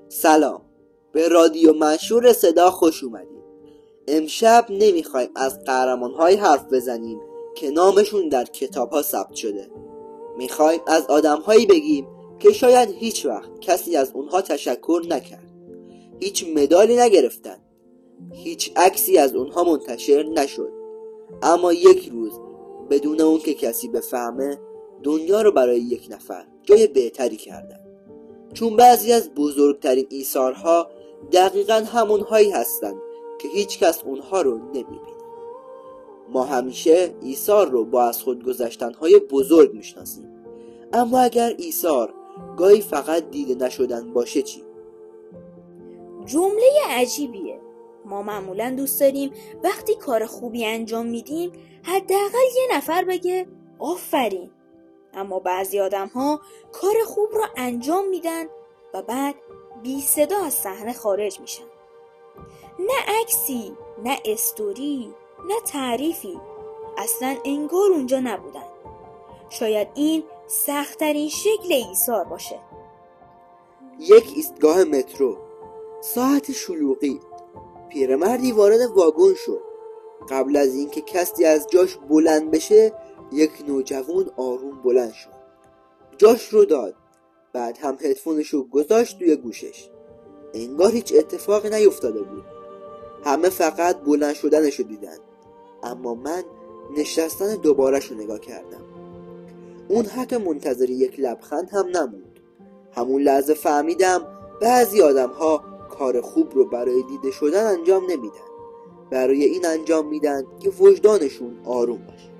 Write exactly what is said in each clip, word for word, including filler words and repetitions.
سلام، به رادیو منشور صدا خوش اومدید. امشب نمیخوایم از قهرمان‌های حرف بزنیم که نامشون در کتاب‌ها ثبت شده. میخوایم از آدم‌هایی بگیم که شاید هیچ وقت کسی از اونها تشکر نکرد، هیچ مدالی نگرفتن، هیچ عکسی از اونها منتشر نشد، اما یک روز بدون اون که کسی بفهمه دنیا رو برای یک نفر جای بهتری کردن. چون بعضی از بزرگترین ایثارها دقیقاً همونهایی هستند که هیچ کس اونها رو نمیبینه. ما همیشه ایثار رو با از خود گذشتنهای بزرگ میشناسیم، اما اگر ایثار گاهی فقط دیده نشدن باشه چی؟ جمله عجیبیه. ما معمولاً دوست داریم وقتی کار خوبی انجام میدیم حداقل یه نفر بگه آفرین. اما بعضی آدم ها کار خوب را انجام میدن و بعد بی صدا از صحنه خارج میشن. نه عکسی، نه استوری، نه تعریفی. اصلا انگار اونجا نبودن. شاید این سخت‌ترین شکل ایثار باشه. یک ایستگاه مترو، ساعت شلوغی، پیرمردی وارد واگن شد. قبل از اینکه کسی از جاش بلند بشه یک نوجوان آروم بلند شد، جاش رو داد، بعد هم هدفونش رو گذاشت توی گوشش. انگار هیچ اتفاقی نیفتاده بود. همه فقط بلند شدنش رو دیدن، اما من نشستن دوبارش رو نگاه کردم. اون حتی منتظر یک لبخند هم نموند. همون لحظه فهمیدم بعضی آدم ها کار خوب رو برای دیده شدن انجام نمیدن، برای این انجام میدن که وجدانشون آروم باشه.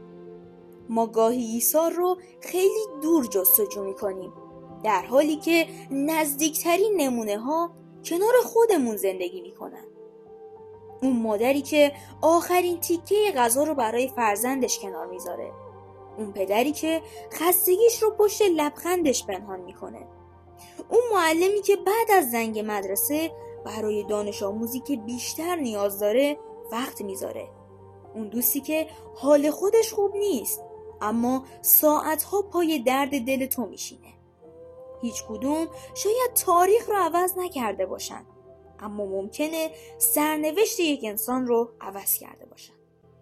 ما گاهی ایثار رو خیلی دور جستجو میکنیم، در حالی که نزدیکترین نمونه ها کنار خودمون زندگی میکنن. اون مادری که آخرین تیکه غذا رو برای فرزندش کنار میذاره. اون پدری که خستگیش رو پشت لبخندش پنهان میکنه. اون معلمی که بعد از زنگ مدرسه برای دانش آموزی که بیشتر نیاز داره وقت میذاره. اون دوستی که حال خودش خوب نیست اما ساعتها پای درد دل تو میشینه. هیچ کدوم شاید تاریخ رو عوض نکرده باشن، اما ممکنه سرنوشت یک انسان رو عوض کرده باشن.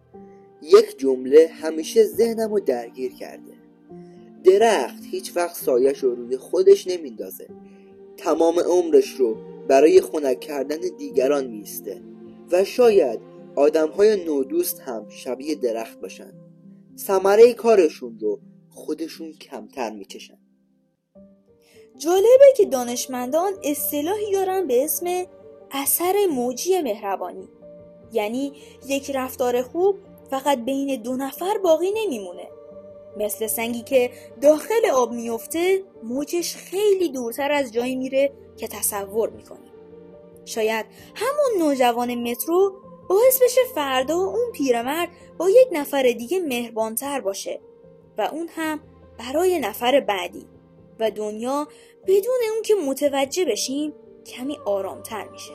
یک جمله همیشه ذهنم رو درگیر کرده: درخت هیچ وقت سایش رو روی خودش نمیندازه، تمام عمرش رو برای خنک کردن دیگران میسته. و شاید آدم‌های نودوست هم شبیه درخت باشن، ثمره کارشون رو خودشون کمتر میچشن. جالبه که دانشمندان اصطلاحی دارن به اسم اثر موجی مهربانی. یعنی یک رفتار خوب فقط بین دو نفر باقی نمیمونه. مثل سنگی که داخل آب میفته، موجش خیلی دورتر از جایی میره که تصور میکنیم. شاید همون نوجوان مترو باعث بشه فردا اون پیرمرد با یک نفر دیگه مهربانتر باشه و اون هم برای نفر بعدی، و دنیا بدون اون که متوجه بشیم کمی آرامتر میشه.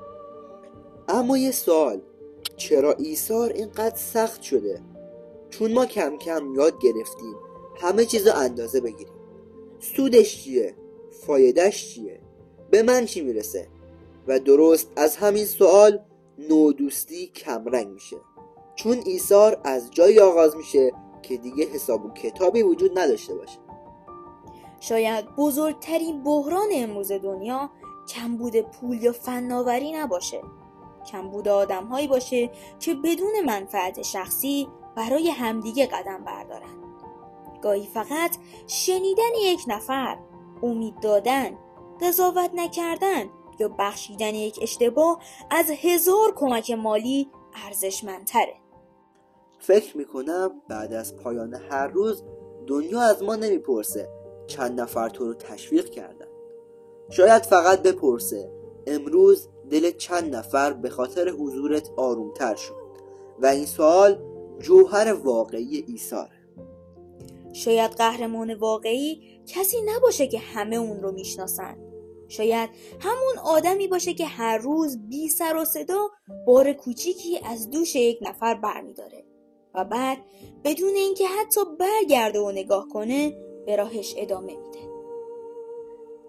اما یه سوال: چرا ایثار اینقدر سخت شده؟ چون ما کم کم یاد گرفتیم همه چیزو اندازه بگیریم. سودش چیه؟ فایدهش چیه؟ به من چی میرسه؟ و درست از همین سوال نودوستی کمرنگ میشه، چون ایثار از جایی آغاز میشه که دیگه حساب و کتابی وجود نداشته باشه. شاید بزرگترین بحران امروز دنیا کمبود پول یا فناوری نباشه، کمبود آدم‌هایی باشه که بدون منفعت شخصی برای همدیگه قدم بردارن. گاهی فقط شنیدن یک نفر، امید دادن، قضاوت نکردن یا بخشیدن یک اشتباه از هزار کمک مالی ارزشمندتره. فکر میکنم بعد از پایان هر روز دنیا از ما نمیپرسه چند نفر تو رو تشویق کردن. شاید فقط بپرسه امروز دل چند نفر به خاطر حضورت آرومتر شد. و این سوال جوهر واقعی ایثاره. شاید قهرمان واقعی کسی نباشه که همه اون رو میشناسن. شاید همون آدمی باشه که هر روز بی سر و صدا بار کوچیکی از دوش یک نفر برمیداره و بعد بدون اینکه حتی برگرده و نگاه کنه به راهش ادامه میده.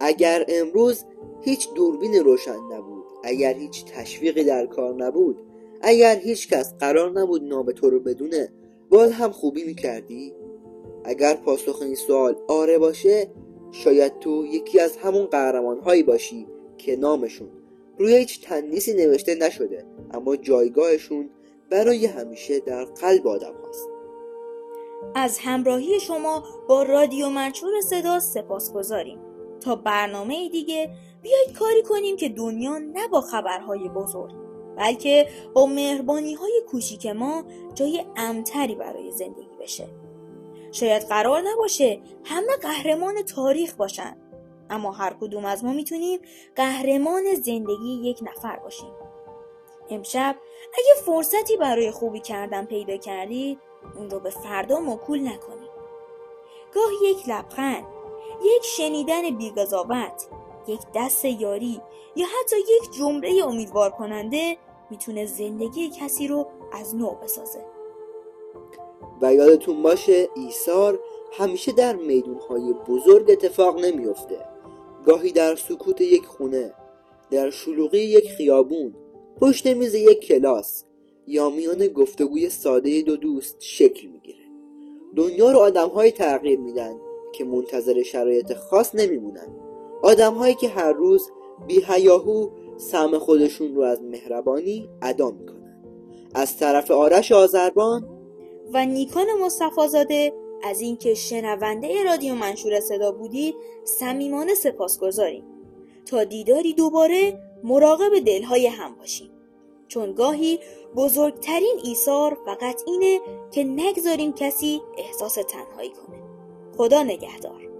اگر امروز هیچ دوربین روشن نبود، اگر هیچ تشویقی در کار نبود، اگر هیچ کس قرار نبود نام تو رو بدونه، باز هم خوبی میکردی؟ اگر پاسخ این سوال آره باشه، شاید تو یکی از همون قهرمان هایی باشی که نامشون روی هیچ تندیسی نوشته نشده، اما جایگاهشون برای همیشه در قلب آدم هست. از همراهی شما با رادیو منشور صدا سپاسگزاریم. تا برنامه دیگه بیایید کاری کنیم که دنیا نه با خبرهای بزرگ، بلکه با مهربانی های کوچیک ما جای امن‌تری برای زندگی بشه. شاید قرار نباشه همه قهرمان تاریخ باشن، اما هر کدوم از ما میتونیم قهرمان زندگی یک نفر باشیم. امشب اگه فرصتی برای خوبی کردن پیدا کردید، اون رو به فردا موکول نکنید. گاهی یک لبخند، یک شنیدن بی‌قضاوت، یک دست یاری یا حتی یک جمله امیدوار کننده میتونه زندگی کسی رو از نو بسازه. و یادتون باشه ایثار همیشه در میدونهای بزرگ اتفاق نمیفته. گاهی در سکوت یک خونه، در شلوغی یک خیابون، پشت میز یک کلاس یا میان گفتگوی ساده دو دوست شکل میگیره. دنیا رو آدم‌های تغییر میدن که منتظر شرایط خاص نمیمونن. آدم‌هایی که هر روز بی هیاهو سهم خودشون رو از مهربانی ادا میکنن. از طرف آرش آذربان و نیکان مصطفی زاده از اینکه شنونده رادیو منشور صدا بودید صمیمانه سپاسگزاریم. تا دیداری دوباره مراقب دلهای هم باشیم، چون گاهی بزرگترین ایثار فقط اینه که نگذاریم کسی احساس تنهایی کنه. خدا نگهدار.